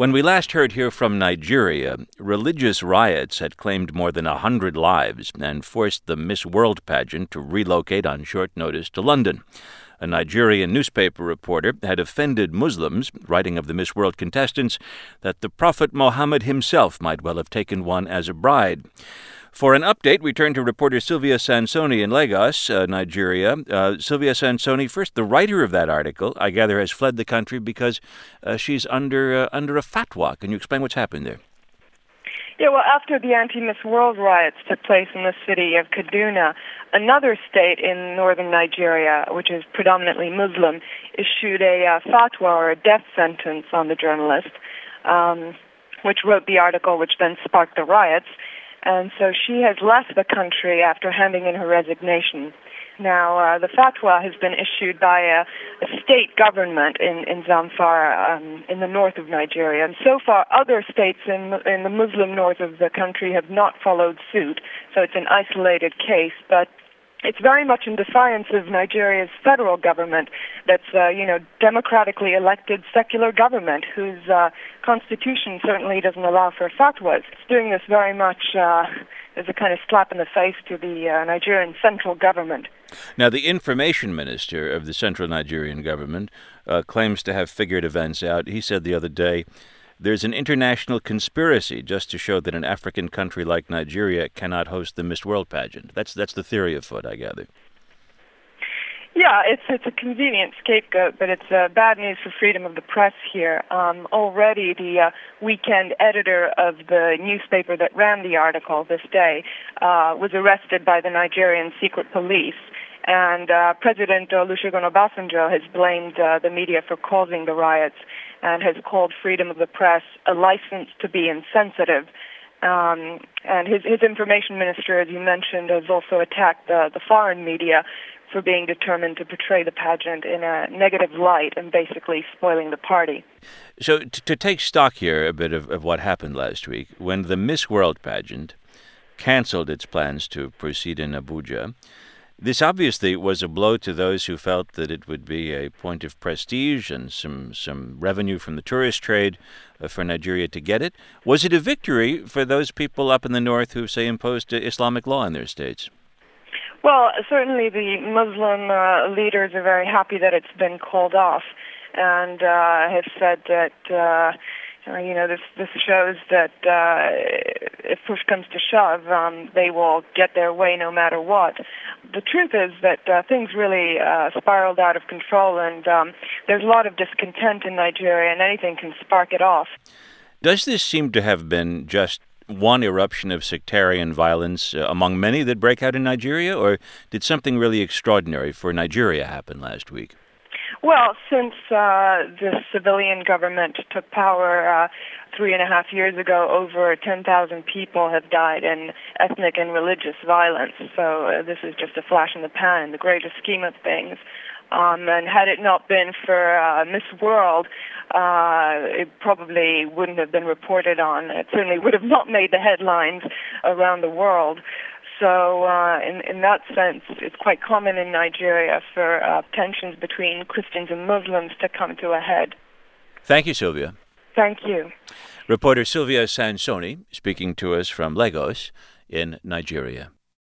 When we last heard here from Nigeria, religious riots had claimed more than 100 lives and forced the Miss World pageant to relocate on short notice to London. A Nigerian newspaper reporter had offended Muslims, writing of the Miss World contestants that the Prophet Muhammad himself might well have taken one as a bride. For an update, we turn to reporter Sylvia Sansoni in Lagos, Nigeria. Sylvia Sansoni, first, the writer of that article, I gather, has fled the country because she's under a fatwa. Can you explain what's happened there? Yeah, well, after the anti-Miss World riots took place in the city of Kaduna, another state in northern Nigeria, which is predominantly Muslim, issued a fatwa, or a death sentence, on the journalist, which wrote the article, which then sparked the riots. And so she has left the country after handing in her resignation. Now, the fatwa has been issued by a state government in Zamfara, in the north of Nigeria. And so far, other states in the Muslim north of the country have not followed suit. So it's an isolated case, but it's very much in defiance of Nigeria's federal government, that's democratically elected secular government, whose constitution certainly doesn't allow for fatwas. It's doing this very much as a kind of slap in the face to the Nigerian central government. Now, the information minister of the central Nigerian government claims to have figured events out. He said the other day, there's an international conspiracy just to show that an African country like Nigeria cannot host the Miss World pageant. That's the theory afoot, I gather. Yeah, it's a convenient scapegoat, but it's bad news for freedom of the press here. Already the weekend editor of the newspaper that ran the article this day was arrested by the Nigerian secret police. And President Olusegun Obasanjo has blamed the media for causing the riots and has called freedom of the press a license to be insensitive. And his information minister, as you mentioned, has also attacked the foreign media for being determined to portray the pageant in a negative light and basically spoiling the party. So to take stock here a bit of what happened last week, when the Miss World pageant canceled its plans to proceed in Abuja, this obviously was a blow to those who felt that it would be a point of prestige and some revenue from the tourist trade for Nigeria to get it. Was it a victory for those people up in the north who, say, imposed Islamic law in their states? Well, certainly the Muslim leaders are very happy that it's been called off and have said that this shows that if push comes to shove, they will get their way no matter what. The truth is that things really spiraled out of control, and there's a lot of discontent in Nigeria, and anything can spark it off. Does this seem to have been just one eruption of sectarian violence among many that break out in Nigeria, or did something really extraordinary for Nigeria happen last week? Well, since the civilian government took power 3.5 years ago, over 10,000 people have died in ethnic and religious violence. So this is just a flash in the pan in the greater scheme of things. And had it not been for Miss World, it probably wouldn't have been reported on. It certainly would have not made the headlines around the world. So in that sense, it's quite common in Nigeria for tensions between Christians and Muslims to come to a head. Thank you, Sylvia. Thank you. Reporter Sylvia Sansoni speaking to us from Lagos in Nigeria.